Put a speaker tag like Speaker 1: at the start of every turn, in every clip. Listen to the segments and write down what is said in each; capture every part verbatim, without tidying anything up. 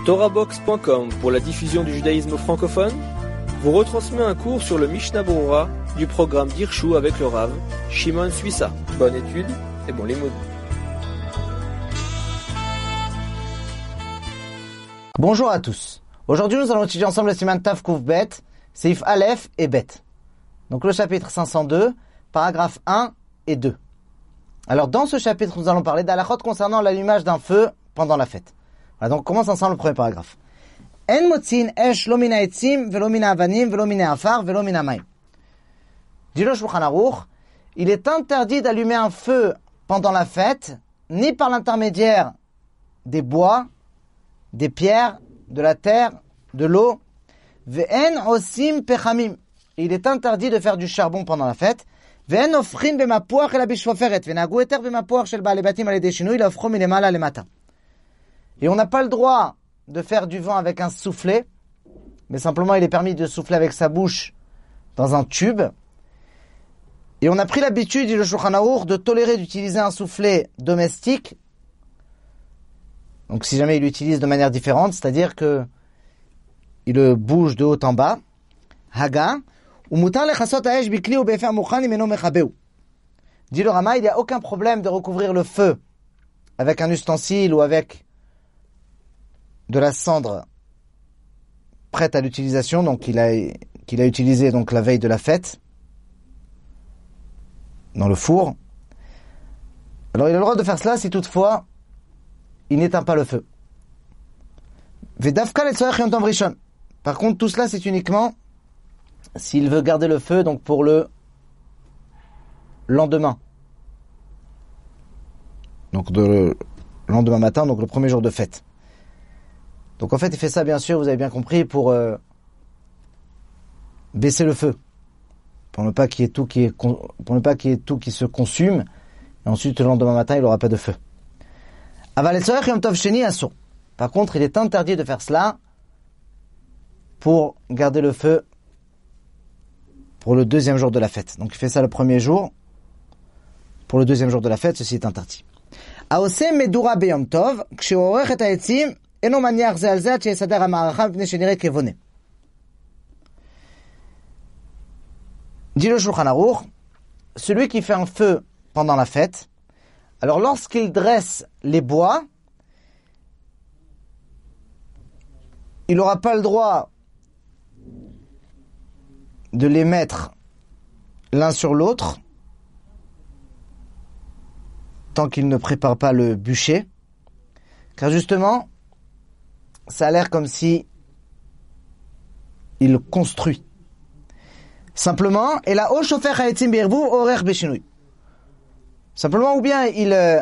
Speaker 1: Torahbox point com pour la diffusion du judaïsme francophone vous retransmet un cours sur le Mishnah Berurah du programme d'Hirshu avec le Rav Shimon Suissa. Bonne étude et bon limoud.
Speaker 2: Bonjour à tous. Aujourd'hui, nous allons étudier ensemble le Siman Tav Kuf Bet, Seif Aleph et Bet. Donc le chapitre cinq cent deux, paragraphes un et deux. Alors dans ce chapitre, nous allons parler d'halachot concernant l'allumage d'un feu pendant la fête. Voilà, donc on commence ensemble le premier paragraphe. En motzin esh lo mina etzim velo mina avanim velo mina afar velo mina mayim. Dit le Shulchan Aruch, il est interdit d'allumer un feu pendant la fête, ni par l'intermédiaire des bois, des pierres, de la terre, de l'eau. Ve'en osim pechamim. Il est interdit de faire du charbon pendant la fête. Ve'en ofrin b'mapuach el abishoferet ve'nagu eter b'mapuach shel ba'alei batim al yedei shinui la'ofcho milemala lemata. Et on n'a pas le droit de faire du vent avec un soufflet, mais simplement il est permis de souffler avec sa bouche dans un tube. Et on a pris l'habitude, dit le Shulchan Aruch, de tolérer d'utiliser un soufflet domestique. Donc si jamais il l'utilise de manière différente, c'est-à-dire que il le bouge de haut en bas. Haga, ou mutar lechasot haesh bikli ou befer mukhan imeno mechabeu. Dit le Rama, il n'y a aucun problème de recouvrir le feu avec un ustensile ou avec de la cendre prête à l'utilisation, donc qu'il a, qu'il a utilisé donc la veille de la fête dans le four. Alors il a le droit de faire cela si toutefois il n'éteint pas le feu. Par contre, tout cela c'est uniquement s'il veut garder le feu donc pour le lendemain. Donc de le lendemain matin, donc le premier jour de fête. Donc en fait, il fait ça, bien sûr, vous avez bien compris, pour euh, baisser le feu, pour ne pas qu'il y ait tout qui est, pour ne pas qu'il y ait tout qui se consume, et ensuite le lendemain matin, il n'aura pas de feu. Par contre, il est interdit de faire cela pour garder le feu pour le deuxième jour de la fête. Donc il fait ça le premier jour, pour le deuxième jour de la fête, ceci est interdit. Dit le Shulchan Aruch, celui qui fait un feu pendant la fête, alors lorsqu'il dresse les bois, il n'aura pas le droit de les mettre l'un sur l'autre tant qu'il ne prépare pas le bûcher, car justement, ça a l'air comme si il construit. Simplement, et la chauffer haetzim birvu orer beshinui. Simplement, ou bien il euh,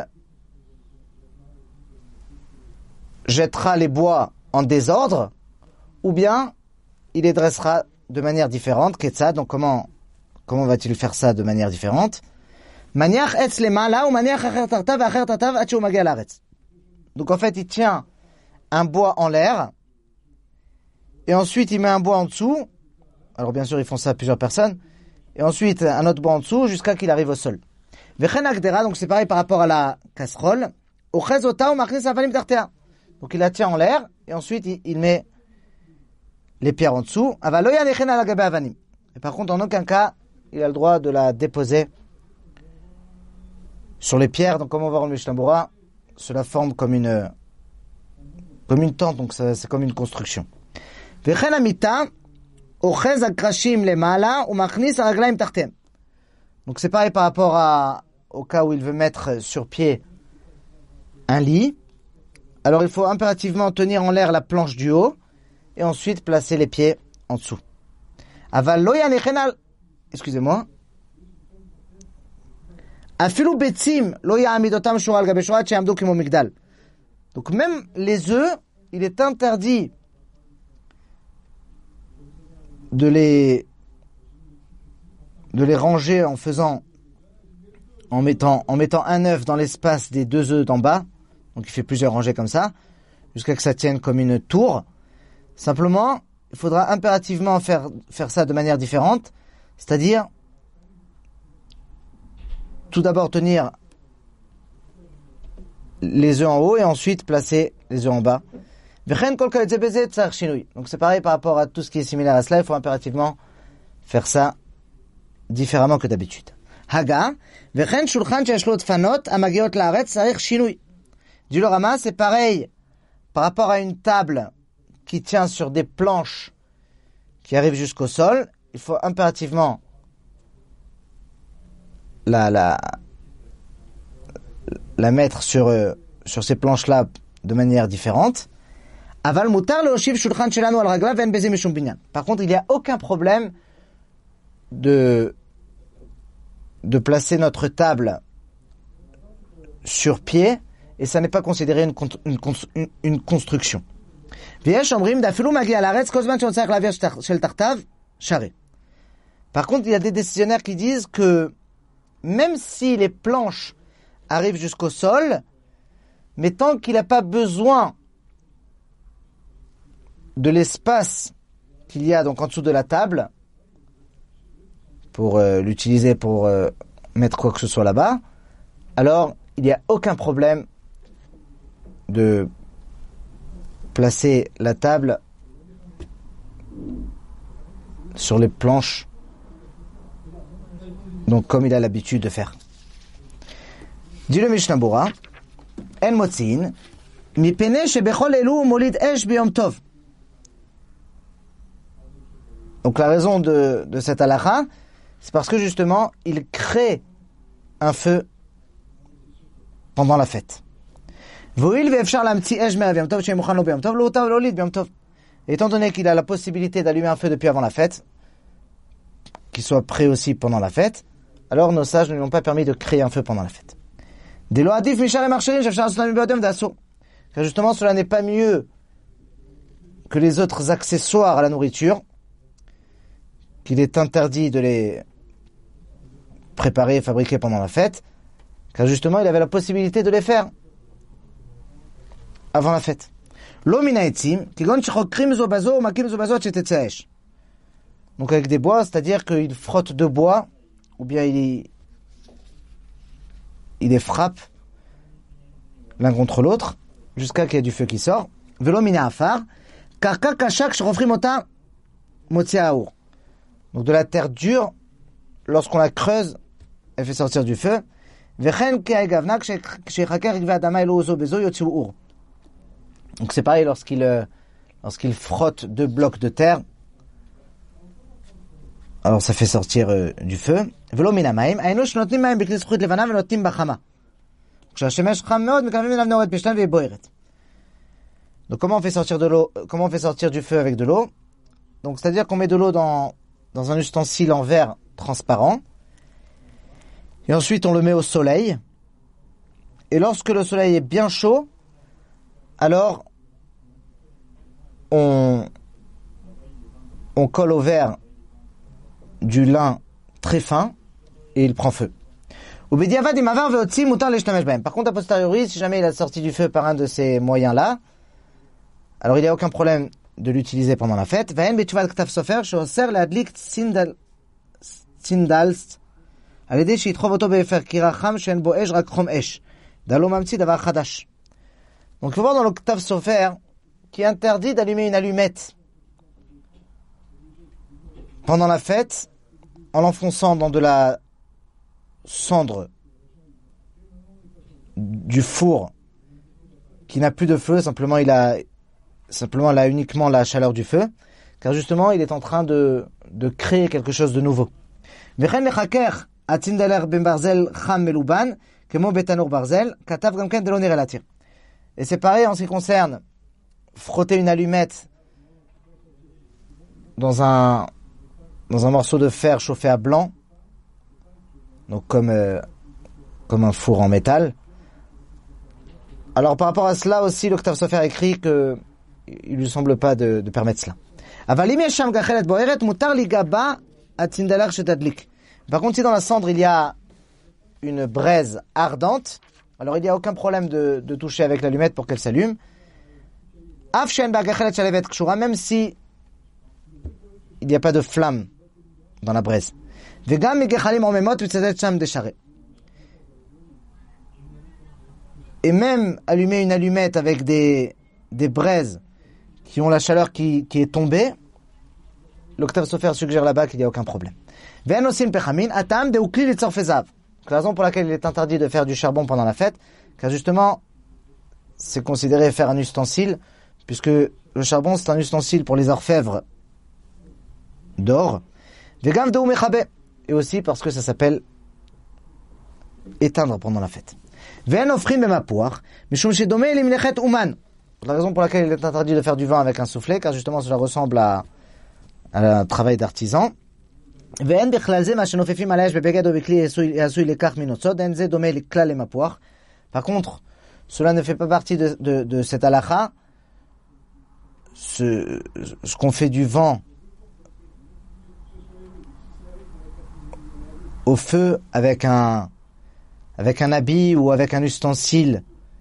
Speaker 2: jettera les bois en désordre, ou bien il les dressera de manière différente. Ketza, donc comment comment va-t-il faire ça de manière différente? Maniach etz lemala ou maniach acher tartav acher tartav atchou magia l'aretz. Donc en fait, il tient un bois en l'air, et ensuite il met un bois en dessous. Alors bien sûr, ils font ça à plusieurs personnes, et ensuite un autre bois en dessous jusqu'à qu'il arrive au sol. Vechen agdera, donc c'est pareil par rapport à la casserole. Ochez ota ou machnis avalim tartea. Donc il la tient en l'air, et ensuite il, il met les pierres en dessous. Avaloya nechen ala gabe avanim. Et par contre, en aucun cas, il a le droit de la déposer sur les pierres. Donc comme on va voir le Mishnah Berurah, cela forme comme une comme une tente, donc ça, c'est comme une construction. Donc c'est pareil par rapport à, au cas où il veut mettre sur pied un lit. Alors il faut impérativement tenir en l'air la planche du haut et ensuite placer les pieds en dessous. Excusez-moi. Donc même les œufs, il est interdit de les de les ranger en faisant en mettant en mettant un œuf dans l'espace des deux œufs d'en bas. Donc il fait plusieurs rangées comme ça jusqu'à que ça tienne comme une tour. Simplement, il faudra impérativement faire faire ça de manière différente, c'est-à-dire tout d'abord tenir les œufs en haut et ensuite placer les œufs en bas. Donc c'est pareil par rapport à tout ce qui est similaire à cela, il faut impérativement faire ça différemment que d'habitude. Haga, וכן שולחן שיש לו דפנות המגיעות לארץ צריך שינוי. Dit le Rama, c'est pareil par rapport à une table qui tient sur des planches qui arrivent jusqu'au sol, il faut impérativement la, la, la mettre sur, euh, sur ces planches-là de manière différente. Aval mutar leoshiv shulchan shelanu al raglav ve'en beze mishum binyan. Par contre, il n'y a aucun problème de, de placer notre table sur pied, et ça n'est pas considéré une, une, une, une construction. Par contre, il y a des décisionnaires qui disent que même si les planches arrivent jusqu'au sol, mais tant qu'il n'a pas besoin de l'espace qu'il y a donc en dessous de la table pour euh, l'utiliser pour euh, mettre quoi que ce soit là-bas, alors il n'y a aucun problème de placer la table sur les planches, donc comme il a l'habitude de faire. Dit le Mishnah Bura, En motzin, mipene shebechol elu molid esh biyom tov. Donc la raison de, de cette halakha, c'est parce que justement, il crée un feu pendant la fête. Étant donné qu'il a la possibilité d'allumer un feu depuis avant la fête, qu'il soit prêt aussi pendant la fête, alors nos sages ne lui ont pas permis de créer un feu pendant la fête. Car justement, cela n'est pas mieux que les autres accessoires à la nourriture, qu'il est interdit de les préparer et fabriquer pendant la fête, car justement, il avait la possibilité de les faire avant la fête. Donc avec des bois, c'est-à-dire qu'il frotte deux bois, ou bien il, il les frappe l'un contre l'autre, jusqu'à qu'il y ait du feu qui sort. Donc de la terre dure, lorsqu'on la creuse, elle fait sortir du feu. Donc c'est pareil lorsqu'il euh, lorsqu'il frotte deux blocs de terre, alors ça fait sortir euh, du feu. Donc comment on fait sortir de l'eau, comment on fait sortir du feu avec de l'eau? Donc c'est-à-dire qu'on met de l'eau dans dans un ustensile en verre transparent, et ensuite on le met au soleil. Et lorsque le soleil est bien chaud, alors on, on colle au verre du lin très fin et il prend feu. Par contre, a posteriori, si jamais il a sorti du feu par un de ces moyens-là, alors il n'y a aucun problème de l'utiliser pendant la fête. Donc il faut voir dans le Ktav Sofer qui interdit d'allumer une allumette pendant la fête en l'enfonçant dans de la cendre du four qui n'a plus de feu, simplement il a simplement il a uniquement la chaleur du feu, car justement il est en train de de créer quelque chose de nouveau. Et c'est pareil en ce qui concerne frotter une allumette dans un dans un morceau de fer chauffé à blanc, donc comme euh, comme un four en métal. Alors par rapport à cela aussi, le Ktav Sofer écrit que il lui semble pas de, de permettre cela. Par contre, si dans la cendre il y a une braise ardente, alors il n'y a aucun problème de, de toucher avec l'allumette pour qu'elle s'allume. Même si il n'y a pas de flamme dans la braise. Et même allumer une allumette avec des, des braises qui ont la chaleur qui, qui est tombée, l'Octave Sofer suggère là-bas qu'il n'y a aucun problème. Ve'en osim pechamin, atam de ukli litzor fezav. La raison pour laquelle il est interdit de faire du charbon pendant la fête, car justement, c'est considéré faire un ustensile, puisque le charbon c'est un ustensile pour les orfèvres d'or. Vegam de umechabe, et aussi parce que ça s'appelle éteindre pendant la fête. Ve'en ofrim bemapuach, mishum shedome limlechet uman. La raison pour laquelle il est interdit de faire du vin avec un soufflet, car justement cela ressemble à, à un travail d'artisan. Par contre, cela ne fait pas partie de, de, de cette halakha. Ce, ce qu'on fait du vent au feu avec un, avec un habit ou avec un ustensile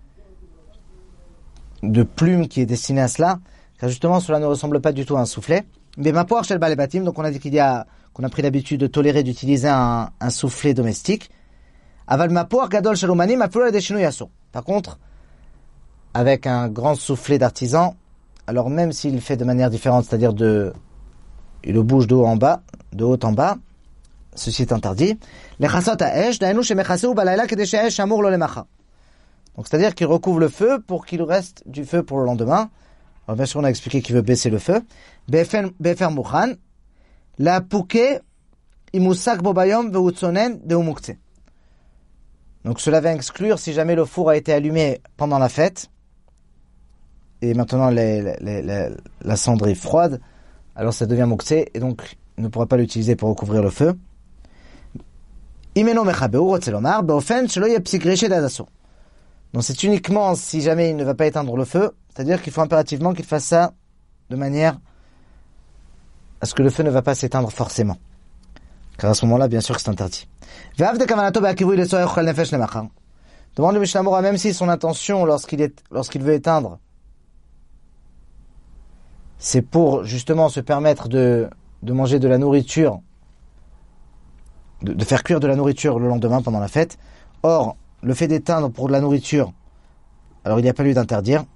Speaker 2: de plume qui est destiné à cela, car justement cela ne ressemble pas du tout à un soufflet. Mais ma poire chez le balebatim, donc on a dit qu'il y a, qu'on a pris l'habitude de tolérer d'utiliser un, un soufflet domestique. Aval ma poire gadol shalomani ma fleur de yasso. Par contre, avec un grand soufflet d'artisan, alors même s'il fait de manière différente, c'est-à-dire de, il le bouge de haut en bas, de haut en bas, ceci est interdit. Les chassot ha'esh, daenu shemechaseu balayla kedei she'esh amur lo lemacha. Donc c'est-à-dire qu'il recouvre le feu pour qu'il reste du feu pour le lendemain. Alors bien sûr on a expliqué qu'il veut baisser le feu. Befer mukhan, la pouke imusak bobayom veutzonen de umukte. Donc cela va exclure si jamais le four a été allumé pendant la fête et maintenant les, les, les, la cendre est froide, alors ça devient mukte et donc il ne pourra pas l'utiliser pour recouvrir le feu. Imeno mechabeu rotzelomar beofen shelo yepsik reshet adaso. Donc c'est uniquement si jamais il ne va pas éteindre le feu, c'est-à-dire qu'il faut impérativement qu'il fasse ça de manière à ce que le feu ne va pas s'éteindre forcément. Car à ce moment-là, bien sûr que c'est interdit. Demande le Mishnah Moura, même si son intention lorsqu'il est, lorsqu'il veut éteindre, c'est pour justement se permettre de, de manger de la nourriture, de, de faire cuire de la nourriture le lendemain pendant la fête. Or, le fait d'éteindre pour de la nourriture, alors il n'y a pas lieu d'interdire.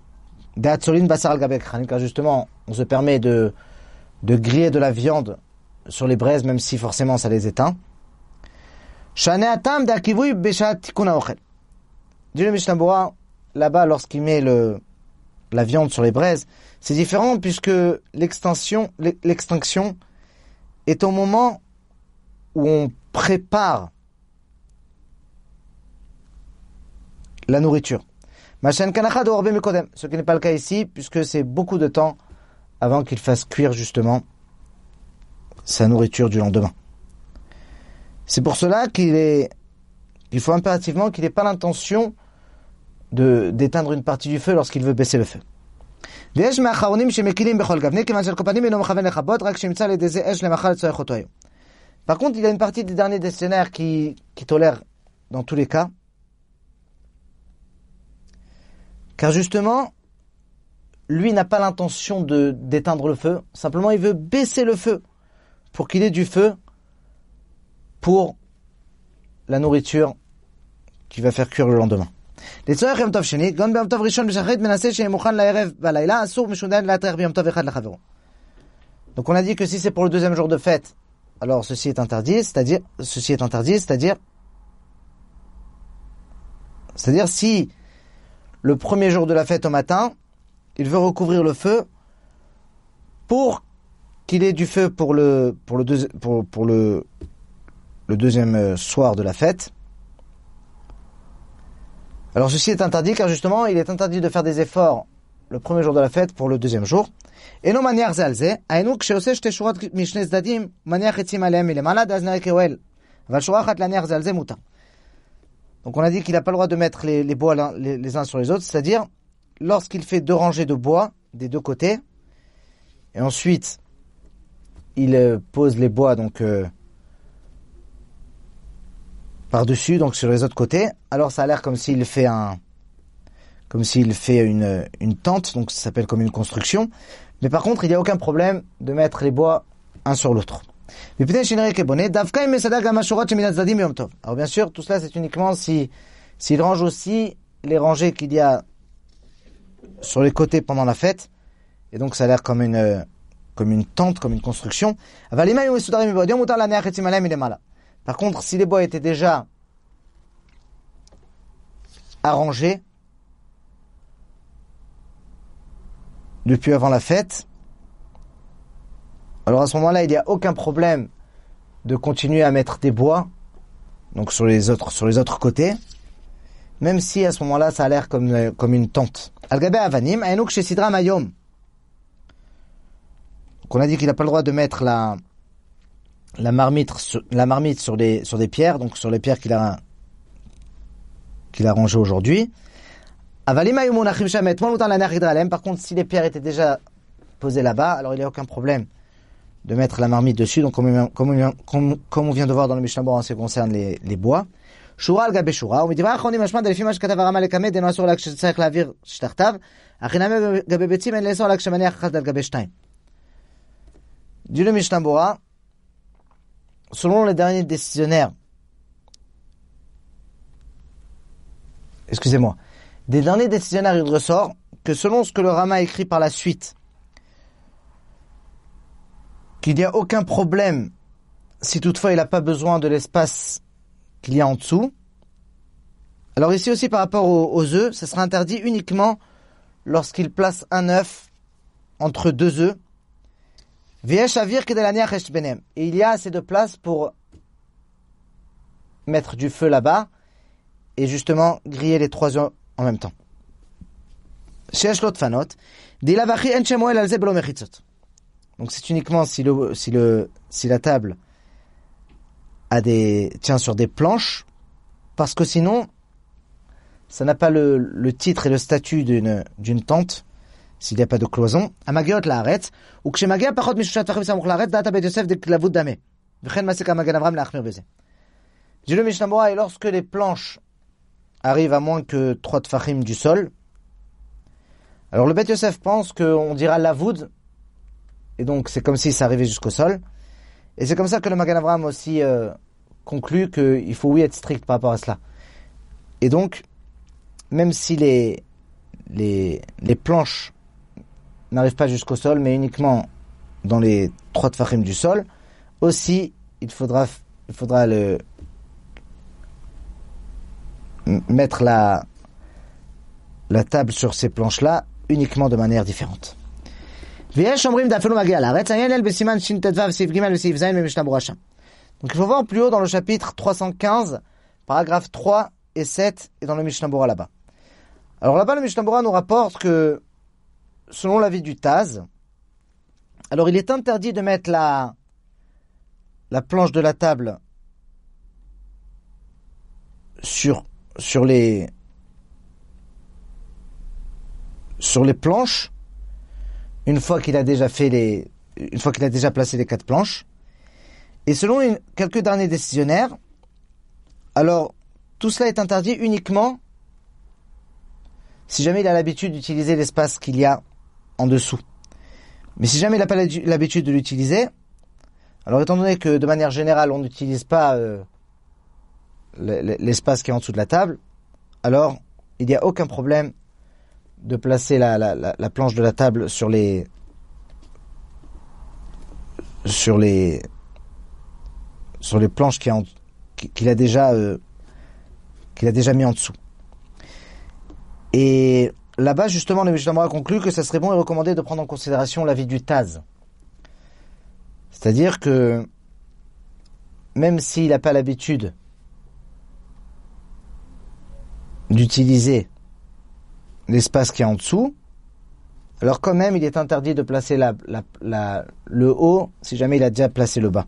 Speaker 2: Car justement, on se permet de, de griller de la viande sur les braises, même si forcément ça les éteint. Dit le Mishnah Moura, là-bas, lorsqu'il met le, la viande sur les braises, c'est différent puisque l'extinction, l'extinction est au moment où on prépare la nourriture. Ce qui n'est pas le cas ici, puisque c'est beaucoup de temps avant qu'il fasse cuire justement sa nourriture du lendemain. C'est pour cela qu'il est, il faut impérativement qu'il n'ait pas l'intention de, d'éteindre une partie du feu lorsqu'il veut baisser le feu. Par contre, il y a une partie des derniers décisionnaires qui, qui tolèrent dans tous les cas. Car justement, lui n'a pas l'intention de, d'éteindre le feu. Simplement, il veut baisser le feu pour qu'il ait du feu pour la nourriture qu'il va faire cuire le lendemain. Donc on a dit que si c'est pour le deuxième jour de fête, alors ceci est interdit, c'est-à-dire, ceci est interdit, c'est-à-dire, c'est-à-dire si le premier jour de la fête au matin, il veut recouvrir le feu pour qu'il ait du feu pour le, pour le, deux, pour, pour le, le deuxième soir de la fête. Alors ceci est interdit car justement il est interdit de faire des efforts le premier jour de la fête pour le deuxième jour. Et non manière zalze, aynu ksheose shte shurot mishne zdadim, manière etzim alehem milemala dazner keoel, val shurachat laner zalze muta. Donc on a dit qu'il n'a pas le droit de mettre les, les bois l'un, les, les uns sur les autres, c'est-à-dire lorsqu'il fait deux rangées de bois des deux côtés, et ensuite il euh, pose les bois donc euh, par-dessus, donc sur les autres côtés, alors ça a l'air comme s'il fait un, comme s'il fait une, une tente, donc ça s'appelle comme une construction. Mais par contre, il n'y a aucun problème de mettre les bois un sur l'autre. Alors bien sûr, tout cela c'est uniquement si, s'il range aussi les rangées qu'il y a sur les côtés pendant la fête, et donc ça a l'air comme une, comme une tente, comme une construction. Par contre, si les bois étaient déjà arrangés depuis avant la fête, alors à ce moment-là, il n'y a aucun problème de continuer à mettre des bois, donc sur les autres, sur les autres côtés, même si à ce moment-là, ça a l'air comme, comme une tente. Al-Gabe Avanim, Aenouk chez Sidra Mayom. Donc on a dit qu'il n'a pas le droit de mettre la, la marmite, sur, la marmite sur des, sur des pierres, donc sur les pierres qu'il a, qu'il a rangées aujourd'hui. Par contre, si les pierres étaient déjà posées là-bas, alors il n'y a aucun problème de mettre la marmite dessus. Donc, comme, comme, comme, comme on vient de voir dans le Mishnah Berurah en ce qui concerne les, les bois. Shura al gabe shura. ומדברי האחרונים משמע לפי מה שכתב הרמ"א לקמא דאינו אסור לה כשצריך להעביר שתחתיו, אך אינם גבי ביצים אין לאסור לה כשמניח אחד על גבי שתיים. Dit le Mishnah Berurah, selon les derniers décisionnaires, excusez-moi, des derniers décisionnaires, il ressort que selon ce que le Rama a écrit par la suite, qu'il n'y a aucun problème si toutefois il n'a pas besoin de l'espace qu'il y a en dessous. Alors ici aussi par rapport aux, aux œufs, ce sera interdit uniquement lorsqu'il place un œuf entre deux œufs. Et il y a assez de place pour mettre du feu là-bas et justement griller les trois œufs en même temps. Donc c'est uniquement si le si le si la table a des tient sur des planches, parce que sinon ça n'a pas le, le titre et le statut d'une d'une tente s'il n'y a pas de cloison. Amagiot laaretz ou כשמגיע פחות משלושה טפחים סמוך לארץ דעת בית יוסף דכלבות דמה וכן מעסיק המגן אברהם להחמיר בזה. Dit le Mishnah Berurah, et lorsque les planches arrivent à moins que trois tfachim du sol, alors le Beit Yosef pense qu'on dira lavoud, et donc c'est comme si ça arrivait jusqu'au sol. Et c'est comme ça que le Magan Avraham aussi euh, conclut qu'il faut oui être strict par rapport à cela. Et donc, même si les, les, les planches n'arrivent pas jusqu'au sol, mais uniquement dans les trois tfachim du sol, aussi il faudra, il faudra le, mettre la, la table sur ces planches-là uniquement de manière différente. Donc il faut voir plus haut dans le chapitre trois cent quinze, paragraphes trois et sept, et dans le Mishnah Berurah là-bas. Alors là-bas, le Mishnah Berurah nous rapporte que, selon l'avis du Taz, alors il est interdit de mettre la, la planche de la table sur, sur les, sur les planches, une fois qu'il a déjà fait les, une fois qu'il a déjà placé les quatre planches. Et selon une, quelques derniers décisionnaires, alors tout cela est interdit uniquement si jamais il a l'habitude d'utiliser l'espace qu'il y a en dessous. Mais si jamais il n'a pas l'habitude de l'utiliser, alors étant donné que de manière générale on n'utilise pas euh, l'espace qui est en dessous de la table, alors il n'y a aucun problème de placer la, la, la, la planche de la table sur les sur les sur les planches qu'il a, qu'il a déjà euh, qu'il a déjà mis en dessous. Et là-bas justement le Mishnah Berurah conclut que ça serait bon et recommandé de prendre en considération l'avis du Taz. C'est-à-dire que même s'il n'a pas l'habitude d'utiliser l'espace qui est en dessous, alors quand même il est interdit de placer la, la, la, le haut si jamais il a déjà placé le bas.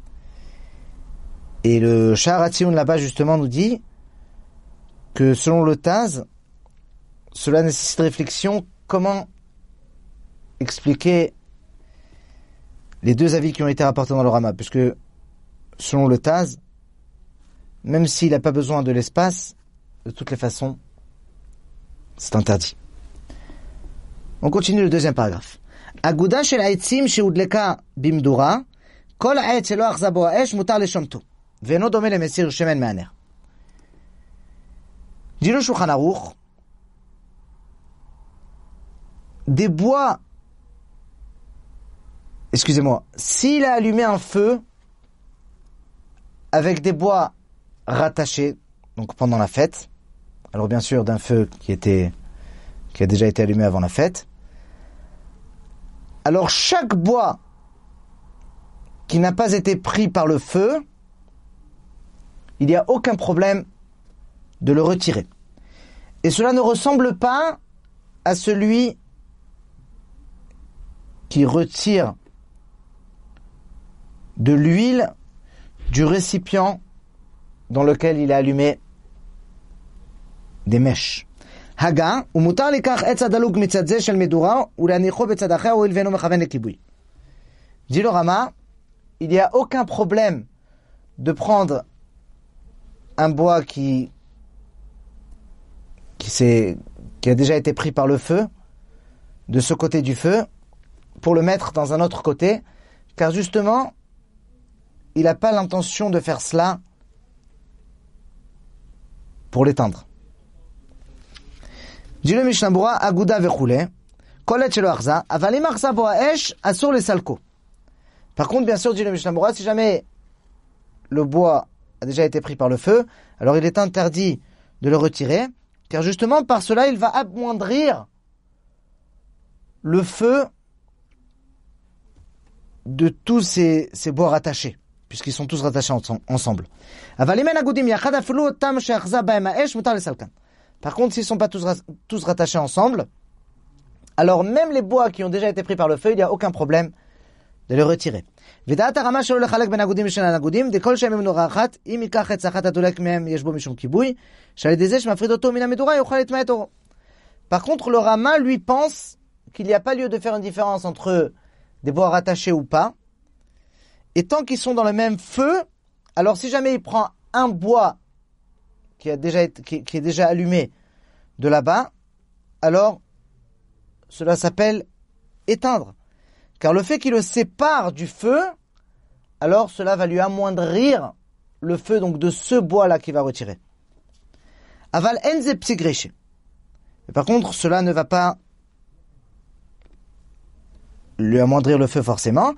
Speaker 2: Et le Sha'ar HaTziyun là-bas justement nous dit que selon le Taz, cela nécessite réflexion comment expliquer les deux avis qui ont été rapportés dans le Rama, puisque selon le Taz, même s'il n'a pas besoin de l'espace, de toutes les façons, c'est interdit. On continue le deuxième paragraphe. Aguda shel ha'etzim sheudleka bimdura, kol ha'etz shelo achza bo ha'esh mutar leshomto, ve'eno dome lemesir shemen me'aner. Dit le Shulchan Aruch, des bois excusez-moi, s'il a allumé un feu avec des bois rattachés, donc pendant la fête, alors bien sûr d'un feu qui était, qui a déjà été allumé avant la fête, alors chaque bois qui n'a pas été pris par le feu, il n'y a aucun problème de le retirer. Et cela ne ressemble pas à celui qui retire de l'huile du récipient dans lequel il a allumé des mèches. Haga, umutar likach etz hadaluk mitzad zeh shel medura ulanicho betzad acher hoil ve'eno mechaven lekibui. Dit le Rama, il n'y a aucun problème de prendre un bois qui qui, s'est, qui a déjà été pris par le feu, de ce côté du feu, pour le mettre dans un autre côté, car justement, il n'a pas l'intention de faire cela pour l'éteindre. Dit le Mishnah Berurah, Aguda vechoule, kolet shelo achza, aval im achza bo ha'esh, asur lesalko. Par contre, bien sûr, dit le Mishnah Berurah, si jamais le bois a déjà été pris par le feu, alors il est interdit de le retirer, car justement, par cela, il va amoindrir le feu de tous ces, ces bois rattachés, puisqu'ils sont tous rattachés ensemble. Par contre, s'ils ne sont pas tous, tous rattachés ensemble, alors même les bois qui ont déjà été pris par le feu, il n'y a aucun problème de les retirer. ודעת הרמה שלא לחלק בין אגודים ושל הנגודים, דכל שהם מנורה אחת, אם ייקח עץ אחת הדולק מהם, יש בו משום כיבוי, שעל ידי זה שמפריד אותו מן המדורה, יוכל לטמא את אורו. Par contre, le Rama, lui, pense qu'il n'y a pas lieu de faire une différence entre des bois rattachés ou pas. Et tant qu'ils sont dans le même feu, alors si jamais il prend un bois qui, a déjà été, qui, qui est déjà allumé de là-bas, alors cela s'appelle éteindre. Car le fait qu'il le sépare du feu, alors cela va lui amoindrir le feu donc de ce bois-là qu'il va retirer. Aval enze psigreche. Mais par contre, cela ne va pas lui amoindrir le feu forcément.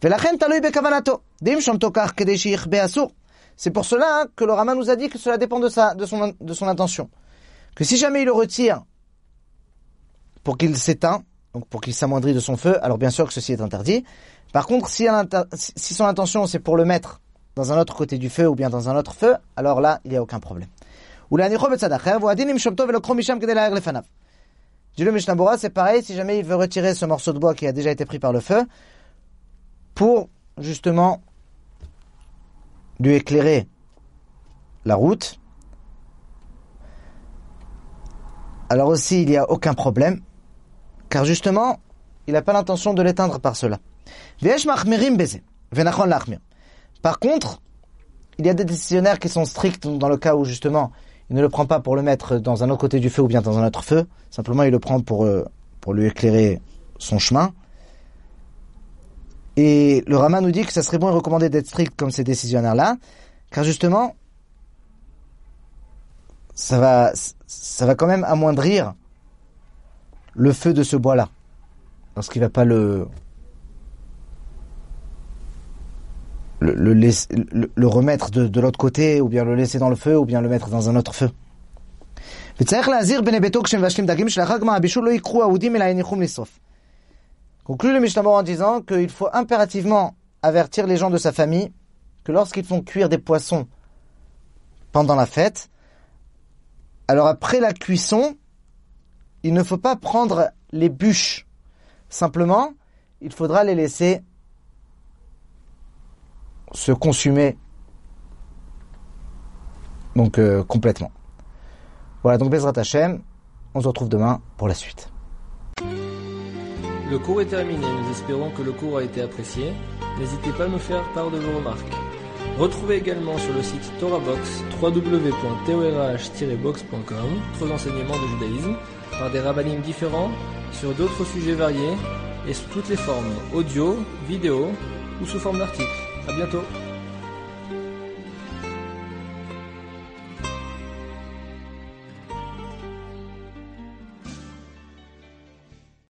Speaker 2: C'est pour cela que le Rama nous a dit que cela dépend de, sa, de, son, de son intention. Que si jamais il le retire pour qu'il s'éteint, donc pour qu'il s'amoindrit de son feu, alors bien sûr que ceci est interdit. Par contre, si, si son intention c'est pour le mettre dans un autre côté du feu ou bien dans un autre feu, alors là, il n'y a aucun problème. Dit le Mishnah Berurah, c'est pareil, si jamais il veut retirer ce morceau de bois qui a déjà été pris par le feu, pour justement lui éclairer la route, alors aussi il n'y a aucun problème, car justement, il n'a pas l'intention de l'éteindre par cela. Par contre, il y a des décisionnaires qui sont stricts dans le cas où justement, il ne le prend pas pour le mettre dans un autre côté du feu ou bien dans un autre feu, simplement il le prend pour, euh, pour lui éclairer son chemin. Et le Rama nous dit que ça serait bon et recommandé d'être strict comme ces décisionnaires-là, car justement, ça va, ça va quand même amoindrir le feu de ce bois-là, parce qu'il ne va pas le, le, le, laisser, le, le remettre de, de l'autre côté, ou bien le laisser dans le feu, ou bien le mettre dans un autre feu. Conclut le Mishnah Berurah en disant qu'il faut impérativement avertir les gens de sa famille que lorsqu'ils font cuire des poissons pendant la fête, alors après la cuisson, il ne faut pas prendre les bûches. Simplement, il faudra les laisser se consumer donc euh, complètement. Voilà, donc Bezrat Hashem, on se retrouve demain pour la suite.
Speaker 1: Le cours est terminé, nous espérons que le cours a été apprécié. N'hésitez pas à nous faire part de vos remarques. Retrouvez également sur le site TorahBox w w w point torah tiret box point com d'autres enseignements de judaïsme par des rabbinim différents sur d'autres sujets variés et sous toutes les formes, audio, vidéo ou sous forme d'articles. À bientôt.